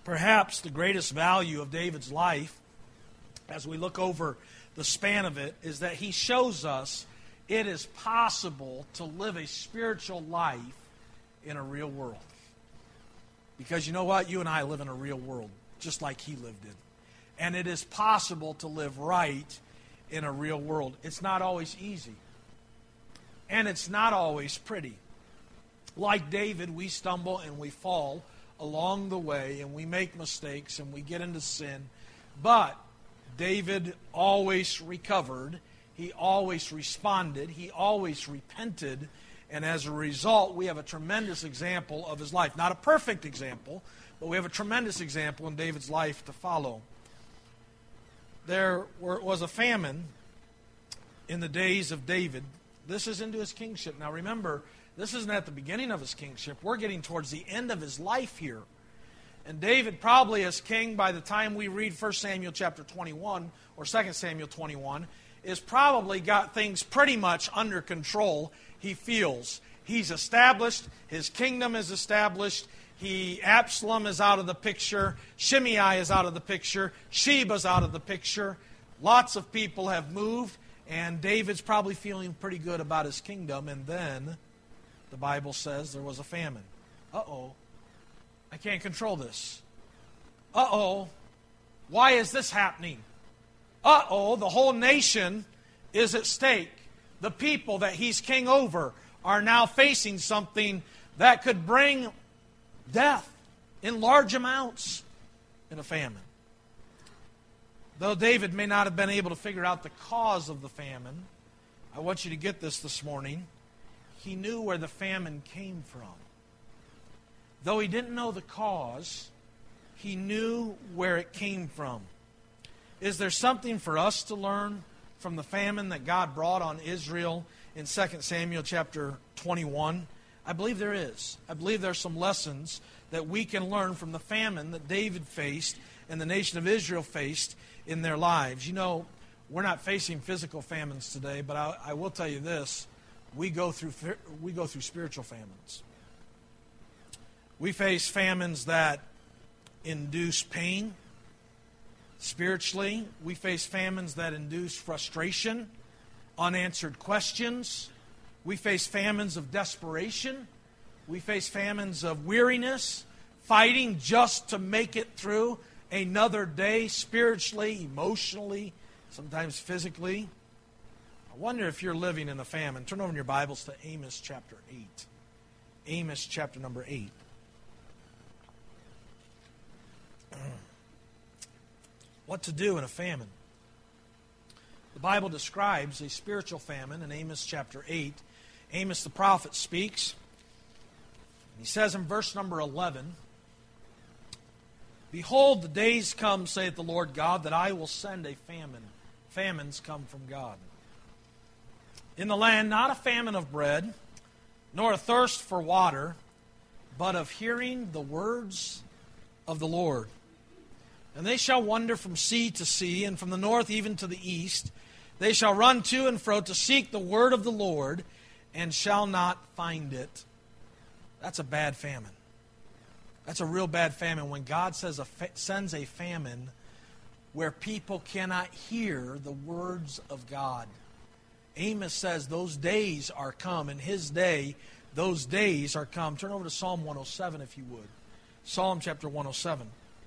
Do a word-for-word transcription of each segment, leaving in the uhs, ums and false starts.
Perhaps the greatest value of David's life, as we look over the span of it, is that he shows us it is possible to live a spiritual life in a real world. Because you know what? You and I live in a real world, just like he lived in. And it is possible to live right in a real world. It's not always easy. And it's not always pretty. Like David, we stumble and we fall along the way, and we make mistakes, and we get into sin. But David always recovered. He always responded. He always repented. And as a result, we have a tremendous example of his life. Not a perfect example, but we have a tremendous example in David's life to follow. There was a famine in the days of David. This is into his kingship. Now remember, this isn't at the beginning of his kingship. We're getting towards the end of his life here. And David probably as king, by the time we read First Samuel chapter twenty-one or Second Samuel twenty-one, is probably got things pretty much under control. He feels he's established, his kingdom is established. He Absalom is out of the picture, Shimei is out of the picture, Sheba's out of the picture. Lots of people have moved, and David's probably feeling pretty good about his kingdom. And then the Bible says there was a famine. Uh-oh, I can't control this. Uh-oh, why is this happening? Uh-oh, the whole nation is at stake. The people that he's king over are now facing something that could bring death in large amounts in a famine. Though David may not have been able to figure out the cause of the famine, I want you to get this this morning. He knew where the famine came from. Though he didn't know the cause, he knew where it came from. Is there something for us to learn from the famine that God brought on Israel in Second Samuel chapter twenty-one? I believe there is. I believe there are some lessons that we can learn from the famine that David faced and the nation of Israel faced in their lives. You know, we're not facing physical famines today, but I, I will tell you this. We go through we go through spiritual famines. We face famines that induce pain spiritually. We face famines that induce frustration, unanswered questions. We face famines of desperation. We face famines of weariness, fighting just to make it through another day spiritually, emotionally, sometimes physically. I wonder if you're living in a famine. Turn over in your Bibles to Amos chapter eight. Amos chapter number eight. What to do in a famine. The Bible describes a spiritual famine in Amos chapter eight. Amos the prophet speaks. He says in verse number eleven, "Behold, the days come, saith the Lord God, that I will send a famine." Famines come from God. "In the land, not a famine of bread, nor a thirst for water, but of hearing the words of the Lord. And they shall wander from sea to sea, and from the north even to the east. They shall run to and fro to seek the word of the Lord, and shall not find it." That's a bad famine. That's a real bad famine. When God says a fa- sends a famine where people cannot hear the words of God. Amos says those days are come. In his day, those days are come. Turn over to Psalm one oh seven if you would. Psalm chapter one oh seven.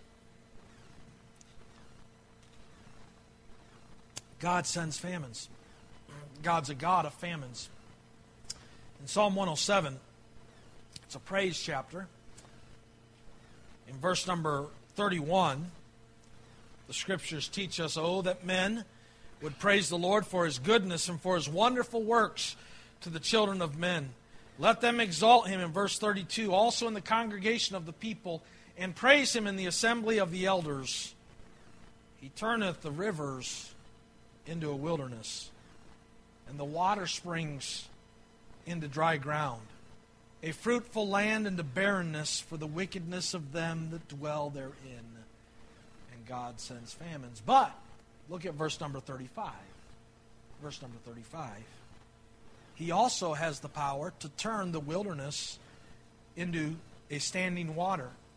God sends famines. God's a God of famines. In Psalm one oh seven, it's a praise chapter. In verse number thirty-one, the Scriptures teach us, "Oh, that men would praise the Lord for His goodness and for His wonderful works to the children of men. Let them exalt Him," in verse thirty-two, "also in the congregation of the people, and praise Him in the assembly of the elders. He turneth the rivers into a wilderness, and the water springs into dry ground, a fruitful land into barrenness for the wickedness of them that dwell therein." And God sends famines. But look at verse number thirty-five. Verse number thirty-five. "He also has the power to turn the wilderness into a standing water,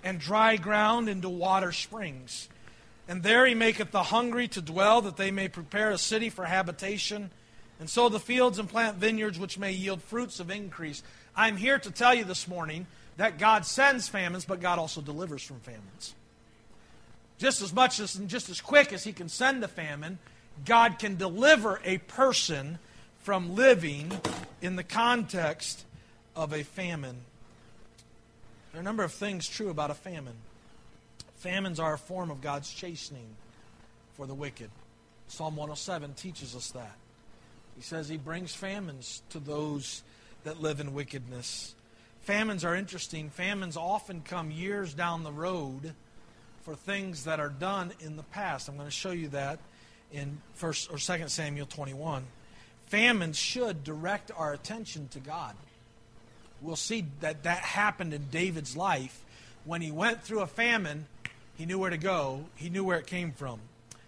and dry ground into water springs. And there he maketh the hungry to dwell, that they may prepare a city for habitation, and sow the fields and plant vineyards which may yield fruits of increase. I'm here to tell you this morning that God sends famines, but God also delivers from famines. Just as much as and just as quick as he can send a famine, God can deliver a person from living in the context of a famine. There are a number of things true about a famine. Famines are a form of God's chastening for the wicked. Psalm one oh seven teaches us that. He says he brings famines to those that live in wickedness. Famines are interesting. Famines often come years down the road for things that are done in the past. I'm going to show you that in First or Second Samuel twenty-one. Famines should direct our attention to God. We'll see that that happened in David's life. When he went through a famine, he knew where to go. He knew where it came from.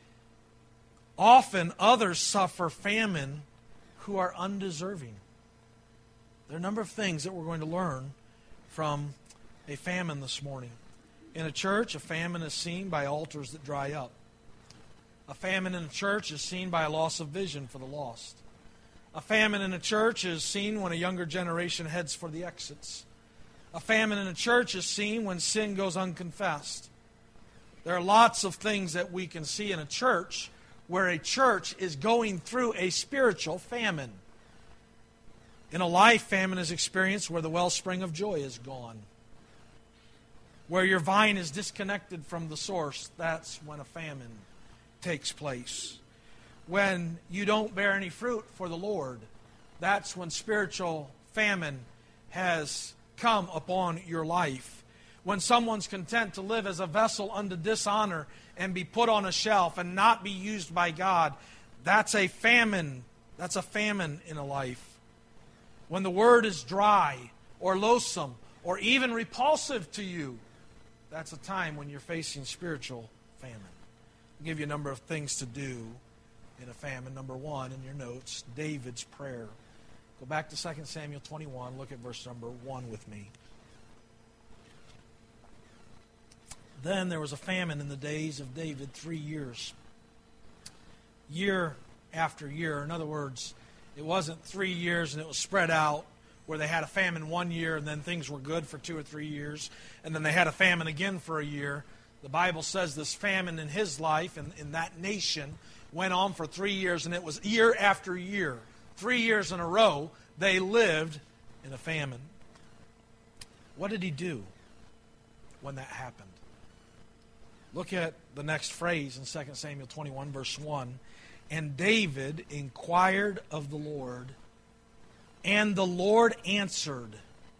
Often others suffer famine who are undeserving. There are a number of things that we're going to learn from a famine this morning. In a church, a famine is seen by altars that dry up. A famine in a church is seen by a loss of vision for the lost. A famine in a church is seen when a younger generation heads for the exits. A famine in a church is seen when sin goes unconfessed. There are lots of things that we can see in a church where a church is going through a spiritual famine. In a life, famine is experienced where the wellspring of joy is gone. Where your vine is disconnected from the source, that's when a famine takes place. When you don't bear any fruit for the Lord, that's when spiritual famine has come upon your life. When someone's content to live as a vessel unto dishonor and be put on a shelf and not be used by God, that's a famine. That's a famine in a life. When the word is dry or loathsome or even repulsive to you, that's a time when you're facing spiritual famine. I'll give you a number of things to do in a famine. Number one, in your notes, David's prayer. Go back to Second Samuel twenty-one. Look at verse number one with me. Then there was a famine in the days of David three years. Year after year. In other words, it wasn't three years and it was spread out where they had a famine one year and then things were good for two or three years. And then they had a famine again for a year. The Bible says this famine in his life and in that nation went on for three years, and it was year after year. Three years in a row, they lived in a famine. What did he do when that happened? Look at the next phrase in Second Samuel twenty-one, verse one. And David inquired of the Lord, and the Lord answered.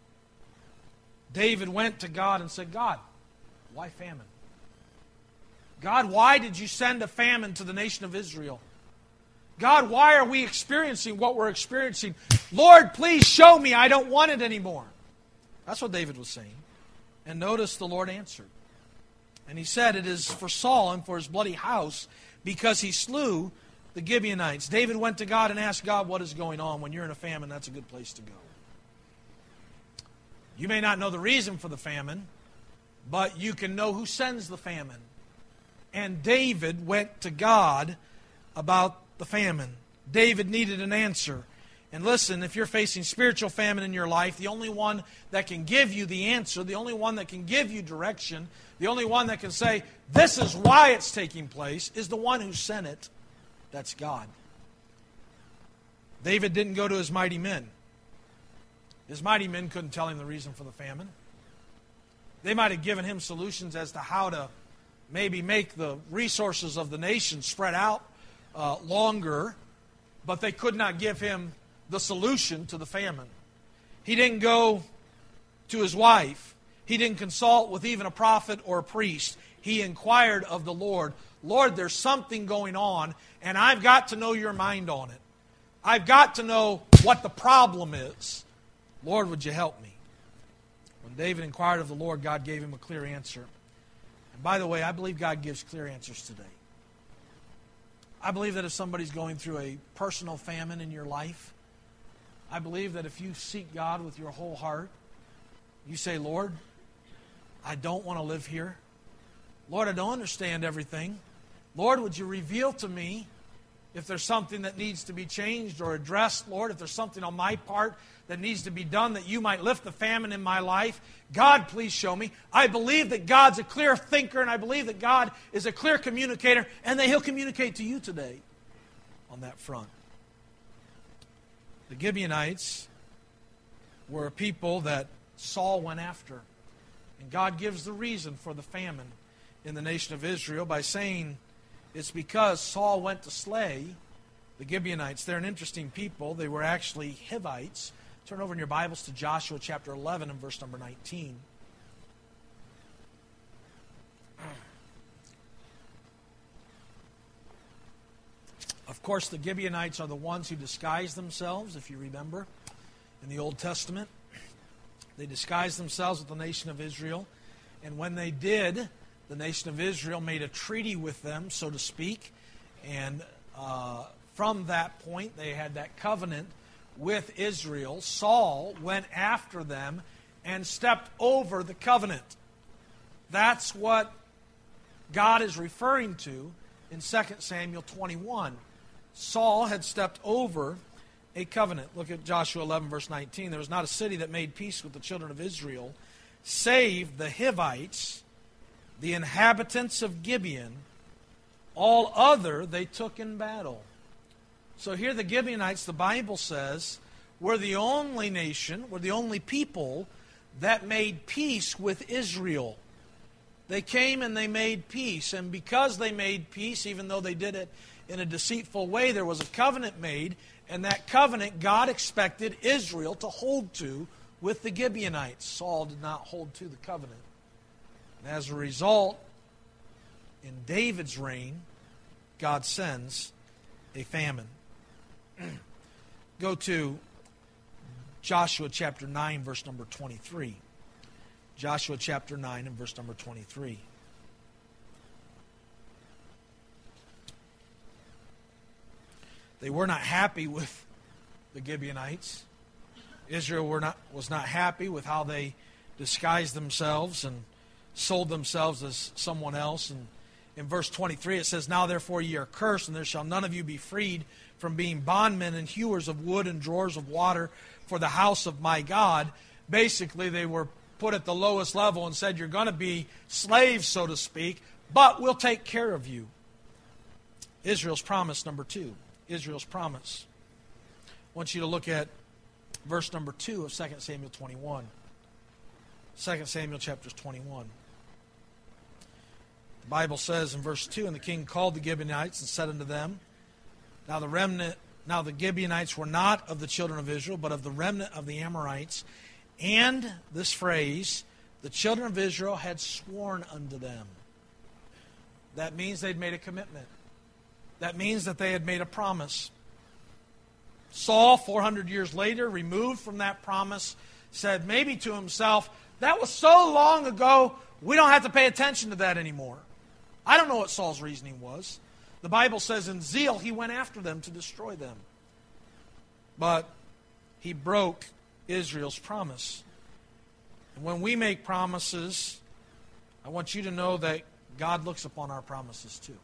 David went to God and said, God, why famine? God, why did you send a famine to the nation of Israel? God, why are we experiencing what we're experiencing? Lord, please show me. I don't want it anymore. That's what David was saying. And notice the Lord answered. And he said, it is for Saul and for his bloody house, because he slew the Gibeonites. David went to God and asked God, what is going on? When you're in a famine, that's a good place to go. You may not know the reason for the famine, but you can know who sends the famine. And David went to God about the famine. David needed an answer. And listen, if you're facing spiritual famine in your life, the only one that can give you the answer, the only one that can give you direction, the only one that can say, this is why it's taking place, is the one who sent it. That's God. David didn't go to his mighty men. His mighty men couldn't tell him the reason for the famine. They might have given him solutions as to how to maybe make the resources of the nation spread out uh, longer, but they could not give him the solution to the famine. He didn't go to his wife. He didn't consult with even a prophet or a priest. He inquired of the Lord, Lord, there's something going on, and I've got to know your mind on it. I've got to know what the problem is. Lord, would you help me? When David inquired of the Lord, God gave him a clear answer. And by the way, I believe God gives clear answers today. I believe that if somebody's going through a personal famine in your life, I believe that if you seek God with your whole heart, you say, Lord, I don't want to live here. Lord, I don't understand everything. Lord, would you reveal to me if there's something that needs to be changed or addressed, Lord, if there's something on my part that needs to be done that you might lift the famine in my life. God, please show me. I believe that God's a clear thinker, and I believe that God is a clear communicator, and that He'll communicate to you today on that front. The Gibeonites were a people that Saul went after. And God gives the reason for the famine in the nation of Israel by saying it's because Saul went to slay the Gibeonites. They're an interesting people. They were actually Hivites. Turn over in your Bibles to Joshua chapter eleven and verse number nineteen. Of course, the Gibeonites are the ones who disguised themselves, if you remember, in the Old Testament. They disguised themselves with the nation of Israel. And when they did, the nation of Israel made a treaty with them, so to speak. And uh, from that point, they had that covenant with Israel. Saul went after them and stepped over the covenant. That's what God is referring to in Second Samuel twenty-one. Saul had stepped over a covenant. Look at Joshua eleven, verse nineteen. There was not a city that made peace with the children of Israel, save the Hivites, the inhabitants of Gibeon. All other they took in battle. So here the Gibeonites, the Bible says, were the only nation, were the only people that made peace with Israel. They came and they made peace. And because they made peace, even though they did it in a deceitful way, there was a covenant made. And that covenant God expected Israel to hold to with the Gibeonites. Saul did not hold to the covenant. And as a result, in David's reign, God sends a famine. Go to Joshua chapter nine, verse number twenty-three. Joshua chapter nine and verse number twenty-three. They were not happy with the Gibeonites. Israel were not, was not happy with how they disguised themselves and sold themselves as someone else. And in verse twenty-three it says, "Now therefore ye are cursed, and there shall none of you be freed from being bondmen and hewers of wood and drawers of water for the house of my God." Basically, they were put at the lowest level and said, you're going to be slaves, so to speak, but we'll take care of you. Israel's promise, number two. Israel's promise. I want you to look at verse number two of Second Samuel twenty-one. Second Samuel chapter twenty-one. The Bible says in verse two, "And the king called the Gibeonites and said unto them, Now the remnant, now the Gibeonites were not of the children of Israel, but of the remnant of the Amorites. And," this phrase, "the children of Israel had sworn unto them." That means they'd made a commitment. That means that they had made a promise. Saul, four hundred years later, removed from that promise, said maybe to himself, that was so long ago, we don't have to pay attention to that anymore. I don't know what Saul's reasoning was. The Bible says in zeal he went after them to destroy them. But he broke Israel's promise. And when we make promises, I want you to know that God looks upon our promises too.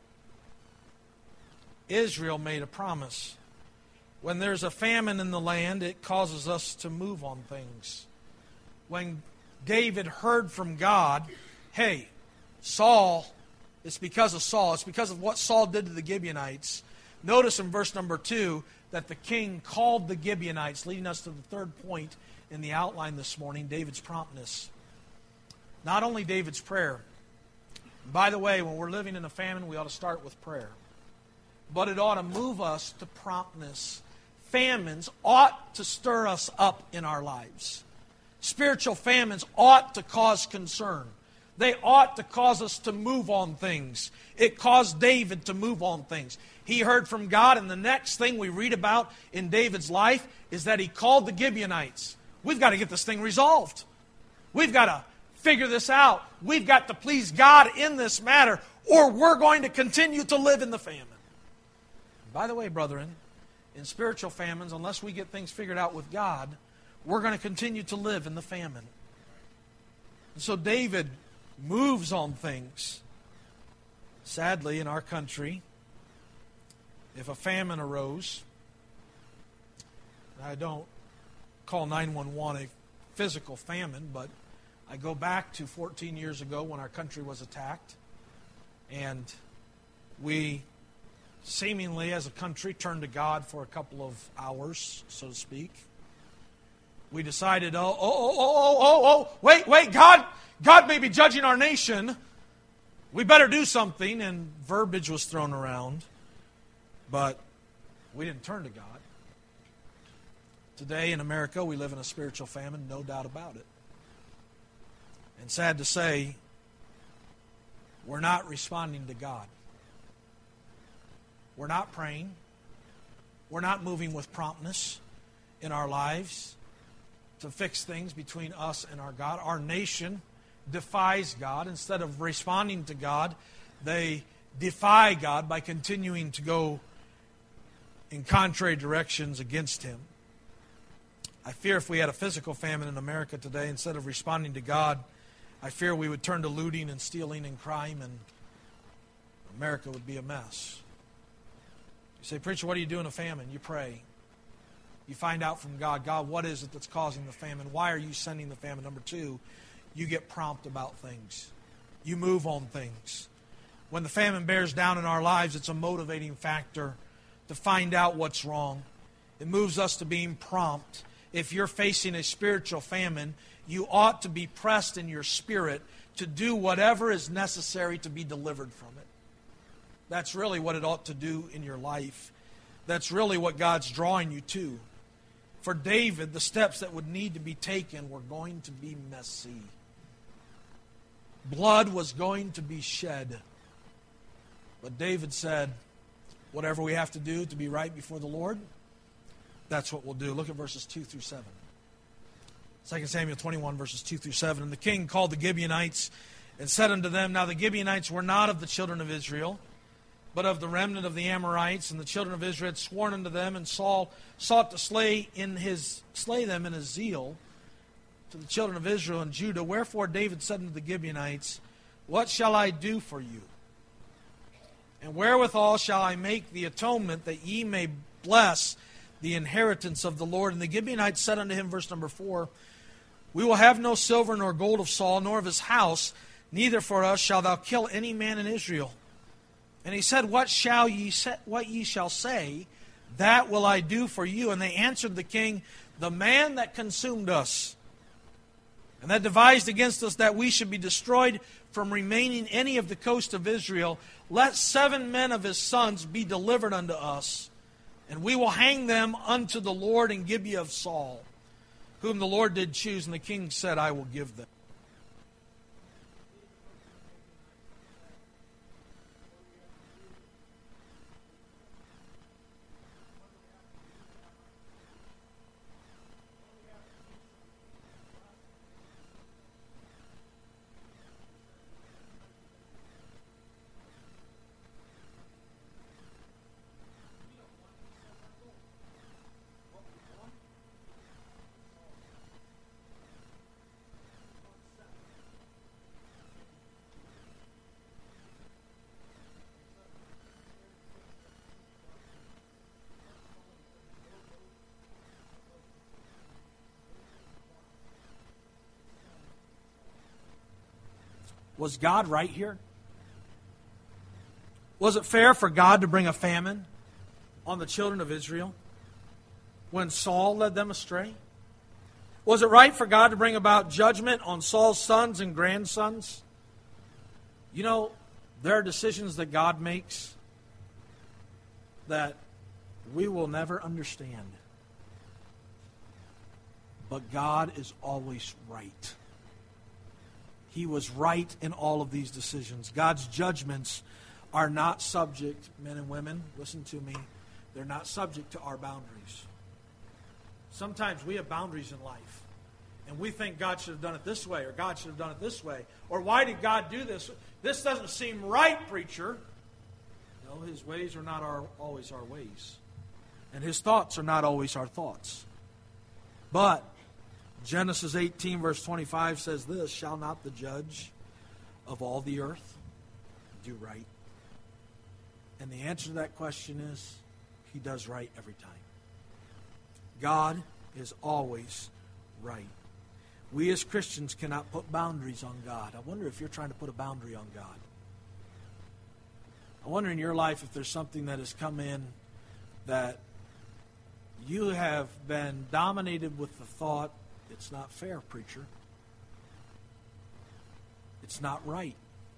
Israel made a promise. When there's a famine in the land, it causes us to move on things. When David heard from God, hey, Saul, it's because of Saul. It's because of what Saul did to the Gibeonites. Notice in verse number two that the king called the Gibeonites, leading us to the third point in the outline this morning, David's promptness. Not only David's prayer. By the way, when we're living in a famine, we ought to start with prayer. But it ought to move us to promptness. Famines ought to stir us up in our lives. Spiritual famines ought to cause concern. They ought to cause us to move on things. It caused David to move on things. He heard from God, and the next thing we read about in David's life is that he called the Gibeonites. We've got to get this thing resolved. We've got to figure this out. We've got to please God in this matter, or we're going to continue to live in the famine. By the way, brethren, in spiritual famines, unless we get things figured out with God, we're going to continue to live in the famine. And so David moves on things. Sadly, in our country, if a famine arose, I don't call nine one one a physical famine, but I go back to fourteen years ago when our country was attacked, and we seemingly as a country turned to God for a couple of hours, so to speak. We decided, oh, oh, oh, oh, oh, oh, wait, wait, God, God may be judging our nation. We better do something, and verbiage was thrown around, but we didn't turn to God. Today in America, we live in a spiritual famine, no doubt about it. And sad to say, we're not responding to God. We're not praying. We're not moving with promptness in our lives to fix things between us and our God. Our nation defies God. Instead of responding to God, they defy God by continuing to go in contrary directions against Him. I fear if we had a physical famine in America today, instead of responding to God, I fear we would turn to looting and stealing and crime, and America would be a mess. You say, preacher, what do you do in a famine? You pray. You find out from God, God, what is it that's causing the famine? Why are you sending the famine? Number two, you get prompt about things. You move on things. When the famine bears down in our lives, it's a motivating factor to find out what's wrong. It moves us to being prompt. If you're facing a spiritual famine, you ought to be pressed in your spirit to do whatever is necessary to be delivered from it. That's really what it ought to do in your life. That's really what God's drawing you to. For David, the steps that would need to be taken were going to be messy. Blood was going to be shed. But David said, whatever we have to do to be right before the Lord, that's what we'll do. Look at verses two through seven. Second Samuel twenty-one, verses two through seven. And the king called the Gibeonites and said unto them, Now the Gibeonites were not of the children of Israel, but of the remnant of the Amorites, and the children of Israel had sworn unto them, and Saul sought to slay in his slay them in his zeal to the children of Israel and Judah. Wherefore David said unto the Gibeonites, What shall I do for you? And wherewithal shall I make the atonement, that ye may bless the inheritance of the Lord? And the Gibeonites said unto him, verse number four, We will have no silver nor gold of Saul, nor of his house, neither for us shalt thou kill any man in Israel. And he said, What shall ye say, what ye shall say, that will I do for you. And they answered the king, The man that consumed us, and that devised against us that we should be destroyed from remaining any of the coast of Israel, let seven men of his sons be delivered unto us, and we will hang them unto the Lord in Gibeah of Saul, whom the Lord did choose. And the king said, I will give them. Was God right here? Was it fair for God to bring a famine on the children of Israel when Saul led them astray? Was it right for God to bring about judgment on Saul's sons and grandsons? You know, there are decisions that God makes that we will never understand. But God is always right. He was right in all of these decisions. God's judgments are not subject, men and women, listen to me, they're not subject to our boundaries. Sometimes we have boundaries in life, and we think God should have done it this way, or God should have done it this way, or why did God do this? This doesn't seem right, preacher. No, His ways are not our, always our ways, and His thoughts are not always our thoughts. But Genesis eighteen, verse twenty-five says this, Shall not the judge of all the earth do right? And the answer to that question is, He does right every time. God is always right. We as Christians cannot put boundaries on God. I wonder if you're trying to put a boundary on God. I wonder in your life if there's something that has come in that you have been dominated with the thought, it's not fair, preacher. It's not right.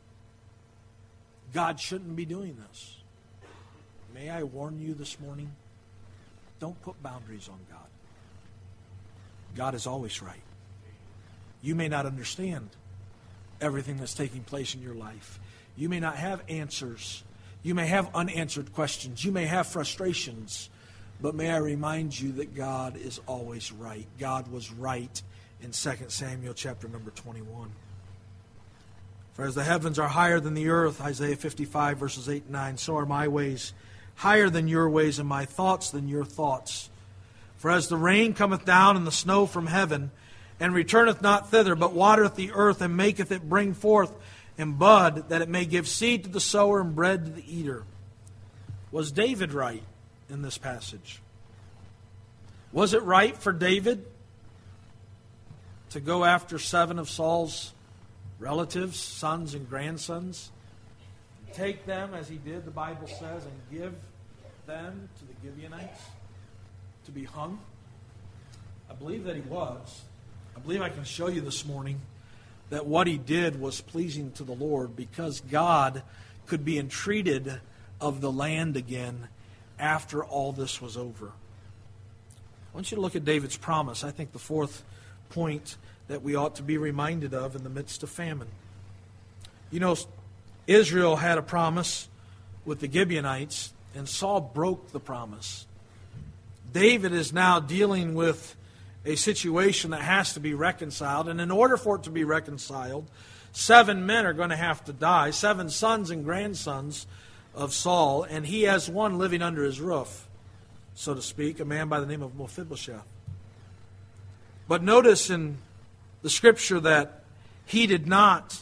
God shouldn't be doing this. May I warn you this morning, don't put boundaries on God. God is always right. You may not understand everything that's taking place in your life. You may not have answers. You may have unanswered questions. You may have frustrations. But may I remind you that God is always right. God was right in Second Samuel chapter number twenty-one. For as the heavens are higher than the earth, Isaiah fifty-five verses eight and nine, so are my ways higher than your ways, and my thoughts than your thoughts. For as the rain cometh down and the snow from heaven, and returneth not thither, but watereth the earth, and maketh it bring forth and bud, that it may give seed to the sower and bread to the eater. Was David right in this passage? Was it right for David to go after seven of Saul's relatives, sons and grandsons, and take them, as he did, the Bible says, and give them to the Gibeonites to be hung? I believe that he was. I believe I can show you this morning that what he did was pleasing to the Lord, because God could be entreated of the land again after all this was over. I want you to look at David's promise. I think the fourth point that we ought to be reminded of in the midst of famine. You know, Israel had a promise with the Gibeonites, and Saul broke the promise. David is now dealing with a situation that has to be reconciled, and in order for it to be reconciled, seven men are going to have to die, seven sons and grandsons of Saul, and he has one living under his roof, so to speak, a man by the name of Mephibosheth. But notice in the Scripture that he did not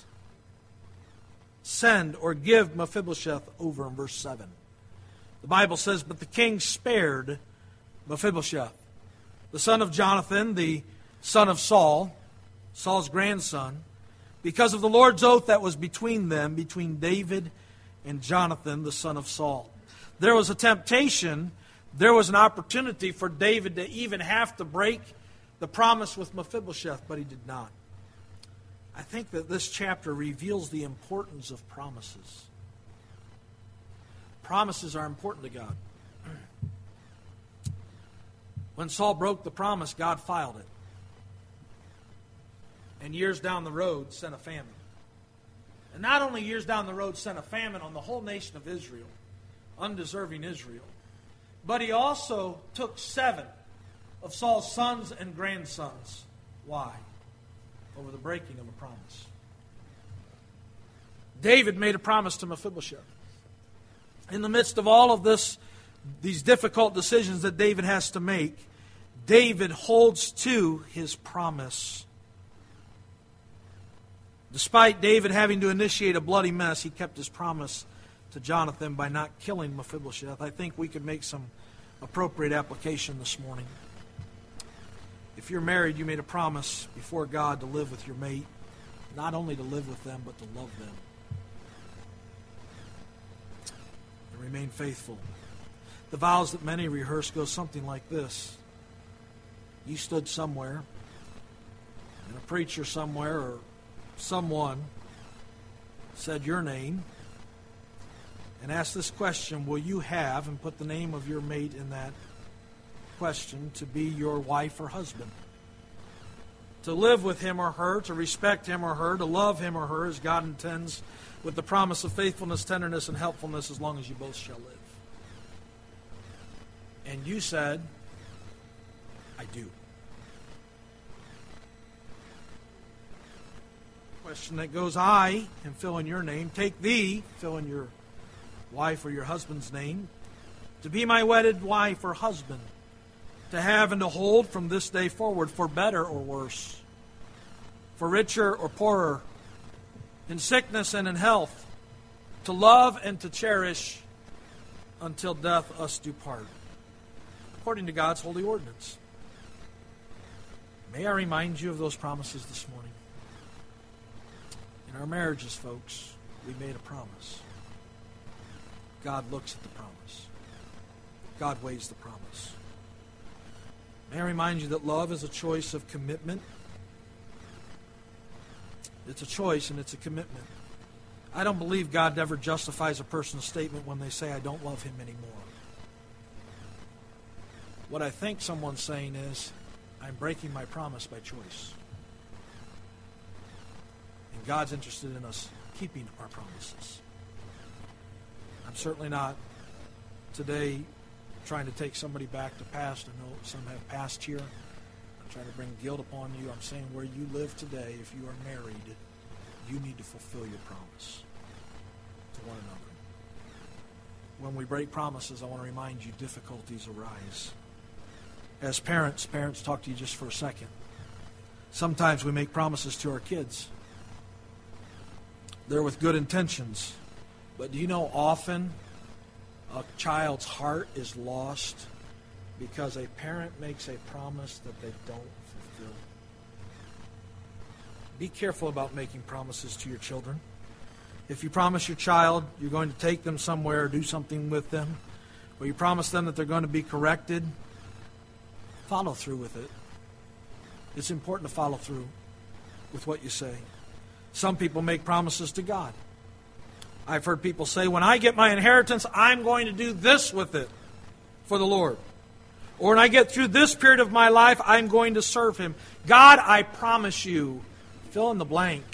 send or give Mephibosheth over in verse seven. The Bible says, but the king spared Mephibosheth, the son of Jonathan, the son of Saul, Saul's grandson, because of the Lord's oath that was between them, between David and Jonathan, the son of Saul. There was a temptation, there was an opportunity for David to even have to break the promise with Mephibosheth, but he did not. I think that this chapter reveals the importance of promises. Promises are important to God. When Saul broke the promise, God filed it. And years down the road, sent a famine. And not only years down the road, sent a famine on the whole nation of Israel, undeserving Israel, but he also took seven of Saul's sons and grandsons. Why? Over the breaking of a promise. David made a promise to Mephibosheth. In the midst of all of this, these difficult decisions that David has to make, David holds to his promise. Despite David having to initiate a bloody mess, he kept his promise to Jonathan by not killing Mephibosheth. I think we could make some appropriate application this morning. If you're married, you made a promise before God to live with your mate, not only to live with them, but to love them. And remain faithful. The vows that many rehearse go something like this. You stood somewhere, and a preacher somewhere or someone said your name and asked this question, will you have, and put the name of your mate in that question, to be your wife or husband? To live with him or her, to respect him or her, to love him or her as God intends, with the promise of faithfulness, tenderness, and helpfulness as long as you both shall live. And you said, I do. Question that goes, I, and fill in your name, take thee, fill in your wife or your husband's name, to be my wedded wife or husband, to have and to hold from this day forward, for better or worse, for richer or poorer, in sickness and in health, to love and to cherish until death us do part, according to God's holy ordinance. May I remind you of those promises this morning? In our marriages, folks, we made a promise. God looks at the promise. God weighs the promise. May I remind you that love is a choice of commitment. It's a choice and it's a commitment. I don't believe God ever justifies a person's statement when they say, I don't love him anymore. What I think someone's saying is, I'm breaking my promise by choice. And God's interested in us keeping our promises. I'm certainly not today trying to take somebody back to past. I know some have past here. I'm trying to bring guilt upon you. I'm saying where you live today, if you are married, you need to fulfill your promise to one another. When we break promises, I want to remind you, difficulties arise. As parents, parents, talk to you just for a second. Sometimes we make promises to our kids. They're with good intentions. But do you know often a child's heart is lost because a parent makes a promise that they don't fulfill? Be careful about making promises to your children. If you promise your child you're going to take them somewhere or do something with them, or you promise them that they're going to be corrected, follow through with it. It's important to follow through with what you say. Some people make promises to God. I've heard people say, when I get my inheritance, I'm going to do this with it for the Lord. Or when I get through this period of my life, I'm going to serve Him. God, I promise you, fill in the blank.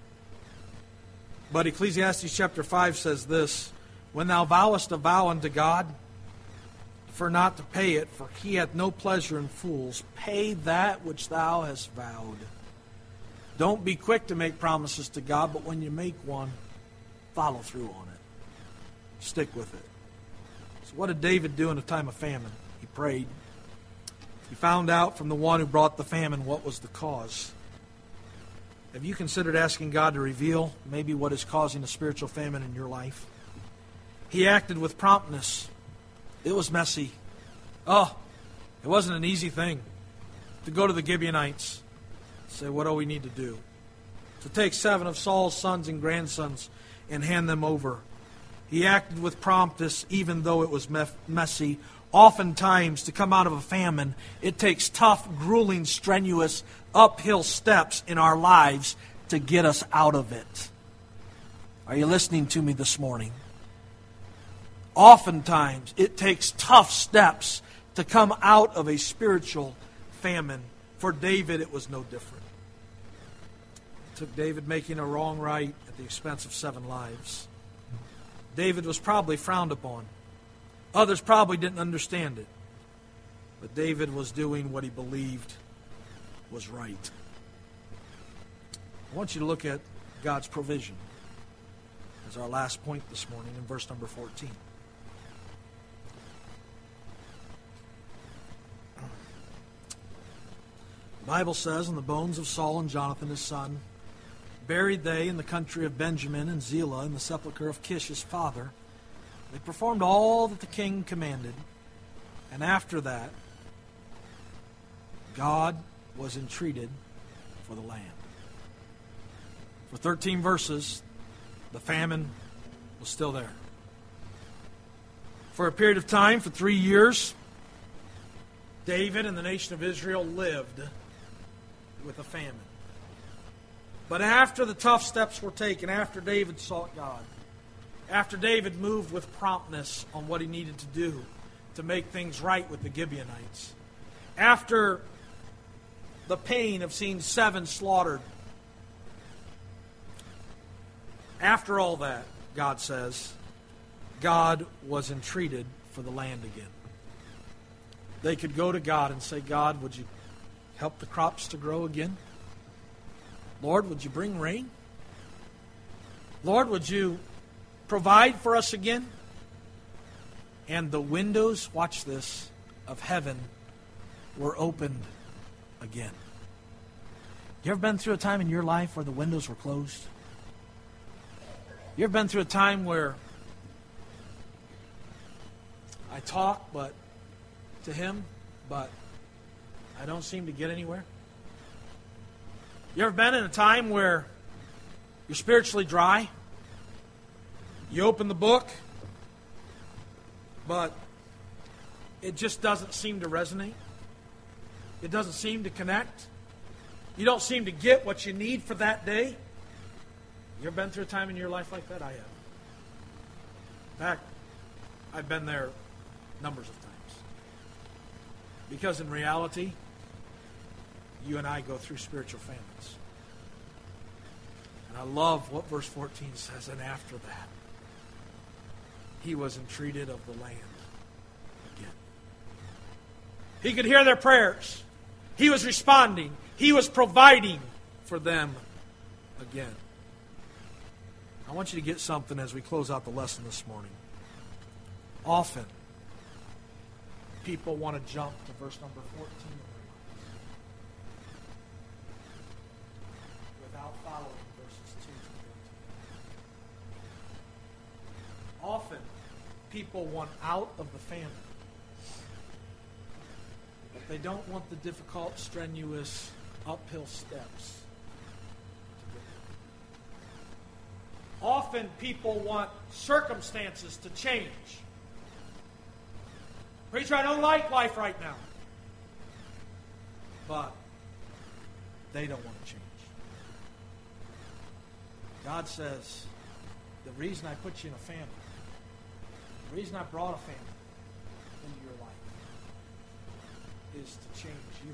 But Ecclesiastes chapter five says this, when thou vowest a vow unto God, for not to pay it, for He hath no pleasure in fools, pay that which thou hast vowed. Don't be quick to make promises to God, but when you make one, follow through on it. Stick with it. So what did David do in a time of famine? He prayed. He found out from the one who brought the famine what was the cause. Have you considered asking God to reveal maybe what is causing a spiritual famine in your life? He acted with promptness. It was messy. Oh, it wasn't an easy thing to go to the Gibeonites and say, what do we need to do? To take seven of Saul's sons and grandsons and hand them over. He acted with promptness even though it was messy. Oftentimes, to come out of a famine, it takes tough, grueling, strenuous, uphill steps in our lives to get us out of it. Are you listening to me this morning? Oftentimes, it takes tough steps to come out of a spiritual famine. For David, it was no different. It took David making a wrong right at the expense of seven lives. David was probably frowned upon. Others probably didn't understand it. But David was doing what he believed was right. I want you to look at God's provision as our last point this morning in verse number fourteen. The Bible says, and the bones of Saul and Jonathan his son buried they in the country of Benjamin and Zelah in the sepulchre of Kish his father. They performed all that the king commanded. And after that, God was entreated for the land. For thirteen verses, the famine was still there. For a period of time, for three years, David and the nation of Israel lived with a famine. But after the tough steps were taken, after David sought God, after David moved with promptness on what he needed to do to make things right with the Gibeonites, after the pain of seeing seven slaughtered, after all that, God says, God was entreated for the land again. They could go to God and say, God, would you help the crops to grow again? Lord, would you bring rain? Lord, would you provide for us again? And the windows, watch this, of heaven were opened again. You ever been through a time in your life where the windows were closed? You ever been through a time where I talk but to Him, but I don't seem to get anywhere? You ever been in a time where you're spiritually dry? You open the book, but it just doesn't seem to resonate. It doesn't seem to connect. You don't seem to get what you need for that day. You ever been through a time in your life like that? I have. In fact, I've been there numbers of times. Because in reality, you and I go through spiritual famines. And I love what verse fourteen says, and after that, he was entreated of the land again. He could hear their prayers. He was responding. He was providing for them again. I want you to get something as we close out the lesson this morning. Often, people want to jump to verse number fourteen without following verses two to fourteen. Often, people want out of the famine, but they don't want the difficult, strenuous, uphill steps. Often people want circumstances to change. Preacher, I don't like life right now. But they don't want to change. God says, the reason I put you in a family, the reason I brought a family into your life is to change you.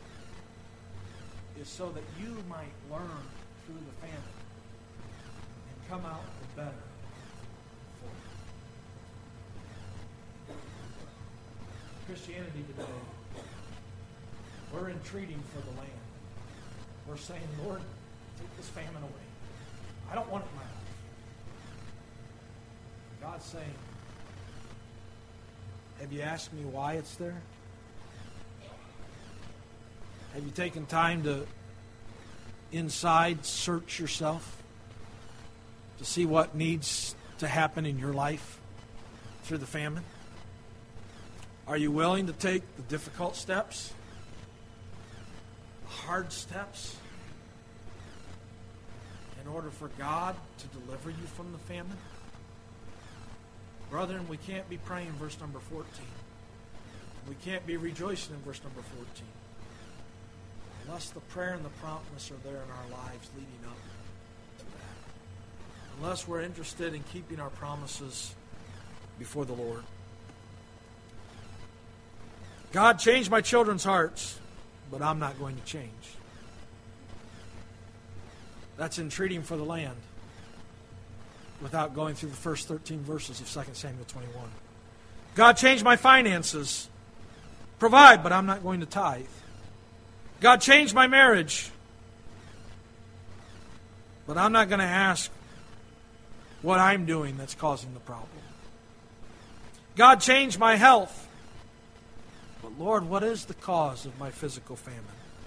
Is so that you might learn through the family and come out the better for you. Christianity today, we're entreating for the land. We're saying, Lord, take this famine away. I don't want it in my life. God's saying, have you asked me why it's there? Have you taken time to inside search yourself to see what needs to happen in your life through the famine? Are you willing to take the difficult steps, the hard steps, in order for God to deliver you from the famine? Brethren, we can't be praying verse number fourteen. We can't be rejoicing in verse number fourteen. Unless the prayer and the promptness are there in our lives leading up to that. Unless we're interested in keeping our promises before the Lord. God changed my children's hearts, but I'm not going to change. That's entreating for the land without going through the first thirteen verses of Second Samuel twenty-one. God changed my finances. Provide, but I'm not going to tithe. God changed my marriage, but I'm not going to ask what I'm doing that's causing the problem. God changed my health, but Lord, what is the cause of my physical famine?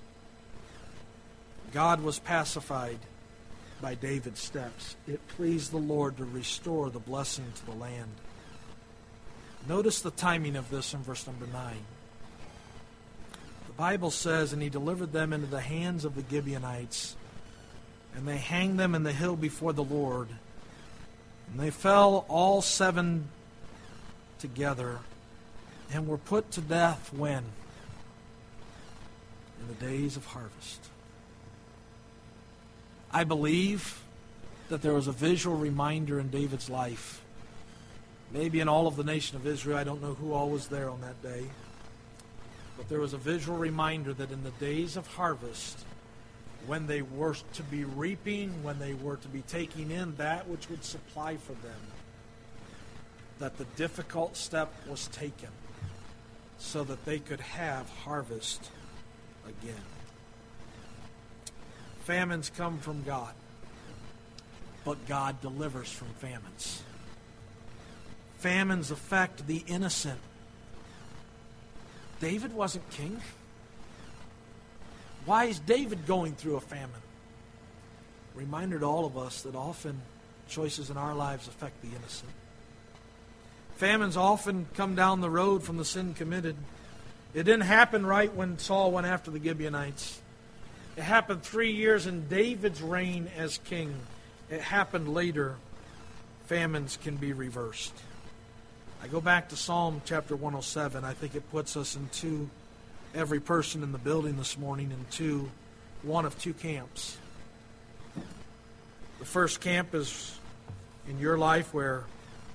God was pacified by David's steps. It pleased the Lord to restore the blessing to the land. Notice the timing of this in verse number nine. The Bible says, and he delivered them into the hands of the Gibeonites, and they hanged them in the hill before the Lord. And they fell all seven together, and were put to death when? In the days of harvest. I believe that there was a visual reminder in David's life. Maybe in all of the nation of Israel. I don't know who all was there on that day. But there was a visual reminder that in the days of harvest, when they were to be reaping, when they were to be taking in that which would supply for them, that the difficult step was taken so that they could have harvest again. Famines come from God, but God delivers from famines. Famines affect the innocent. David wasn't king. Why is David going through a famine? Reminder to all of us that often Choices in our lives affect the innocent. Famines often come down the road from the sin committed. It didn't happen right when Saul went after the Gibeonites. It happened three years in David's reign as king. It happened later. Famines can be reversed. I go back to Psalm chapter one oh seven. I think it puts us into, every person in the building this morning, into one of two camps. The first camp is in your life where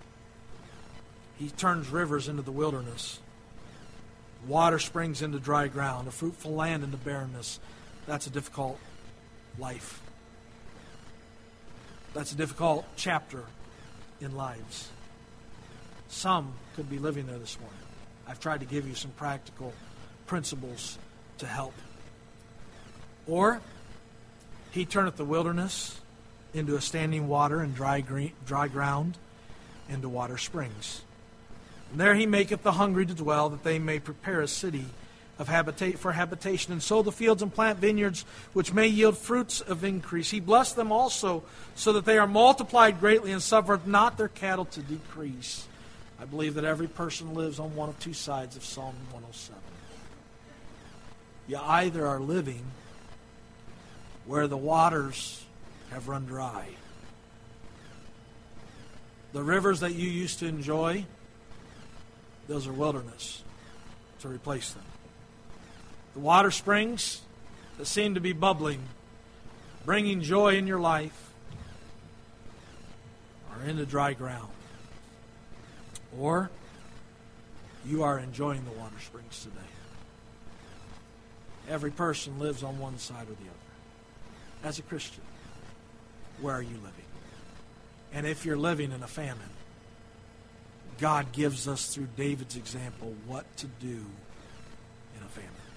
He turns rivers into the wilderness, water springs into dry ground, a fruitful land into barrenness. That's a difficult life. That's a difficult chapter in lives. Some could be living there this morning. I've tried to give you some practical principles to help. Or, He turneth the wilderness into a standing water, and dry, green, dry ground into water springs. And there He maketh the hungry to dwell, that they may prepare a city of habitate for habitation, and sow the fields and plant vineyards, which may yield fruits of increase. He blessed them also, so that they are multiplied greatly, and suffereth not their cattle to decrease. I believe that every person lives on one of two sides of Psalm one oh seven. You either are living where the waters have run dry. The rivers that you used to enjoy, those are wilderness to replace them. The water springs that seem to be bubbling, bringing joy in your life, are into dry ground. Or you are enjoying the water springs today. Every person lives on one side or the other. As a Christian, where are you living? And if you're living in a famine, God gives us, through David's example, what to do in a famine.